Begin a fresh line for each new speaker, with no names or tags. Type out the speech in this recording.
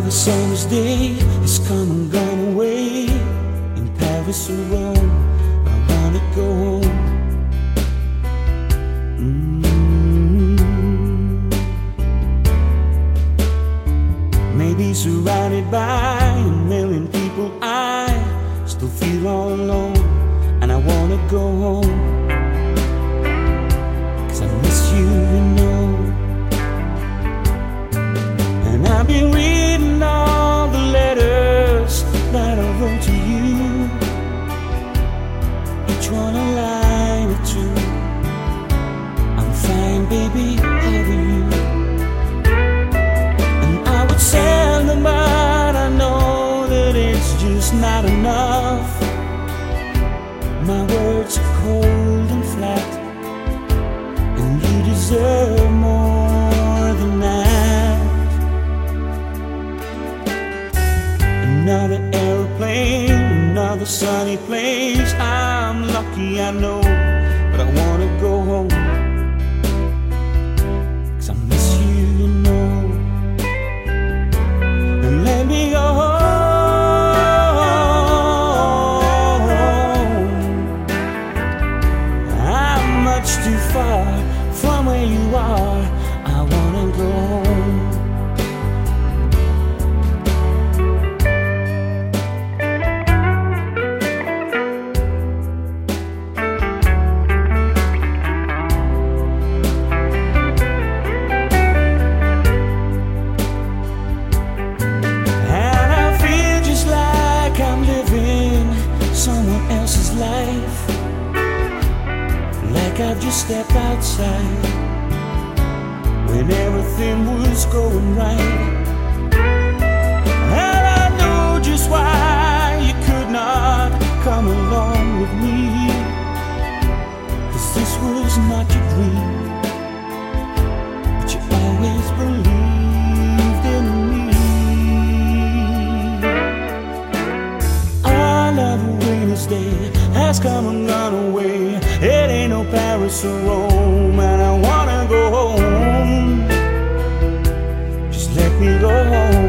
Another summer's day has come and gone away. In Paris or Rome, I wanna go home. Maybe surrounded by a million people, I still feel all alone, and I wanna go home. 'Cause I miss you, you know. And I've been reading all the letters that I wrote to you, each one a line or two. I'm fine, baby, how are you? And I would send them, but I know that it's just not enough. My words are cold and flat, and you deserve more than that. Another airplane, another sunny place. I'm lucky, I know, but I wanna go home. 'Cause I miss you, you know. And let me go home. I'm much too far from where you are. I wanna go home. Life, like I've just stepped outside when everything was going right. And I know just why you could not come along with me, 'cause this was not your dream, but you always believed in me. Another winter's day has come and gone away. It ain't no Paris or Rome, and I wanna go home. Just let me go home.